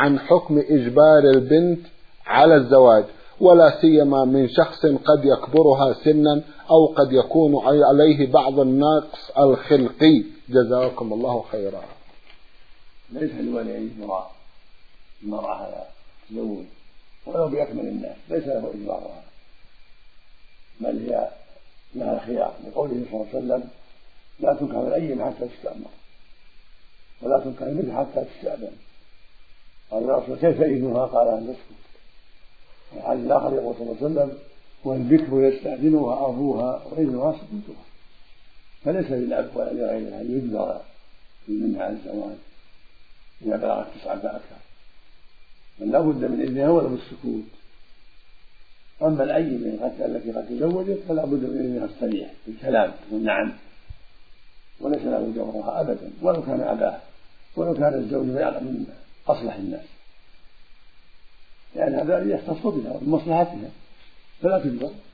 عن حكم إجبار البنت على الزواج، ولا سيما من شخص قد يكبرها سنا أو قد يكون عليه بعض النقص الخلقي. جزاكم الله خيرا. ليس لولي إجبار المرأة على الزوج ولو بأكمل الناس، ليس له إجبارها، بل هي لها الخيار، لقوله صلى الله عليه وسلم: لا تنكح الأيم حتى تستأمر ولا تنكح البنت حتى تستأذن. قال الرسول: كيف إذنها؟ قال: أن تسكت. والحديث الآخر يقول صلى الله عليه وسلم: والبكر يستأذنها أبوها وإذنها سكوتها. فليس للأب ولا لغيرها أن يجبر منها على الزواج إذا بلغت 9 فأكثر، بل لا بد من إذنها ولو بالسكوت. أما الأيم التي قد تزوجت فلا بد من إذنها الصريح بالكلام والنعم، وليس له جبرها أبدا ولو كان أباه، ولو كان الزوج من أصلح الناس، لأن هذا يختص بها ومصلحتها فلا تجبر.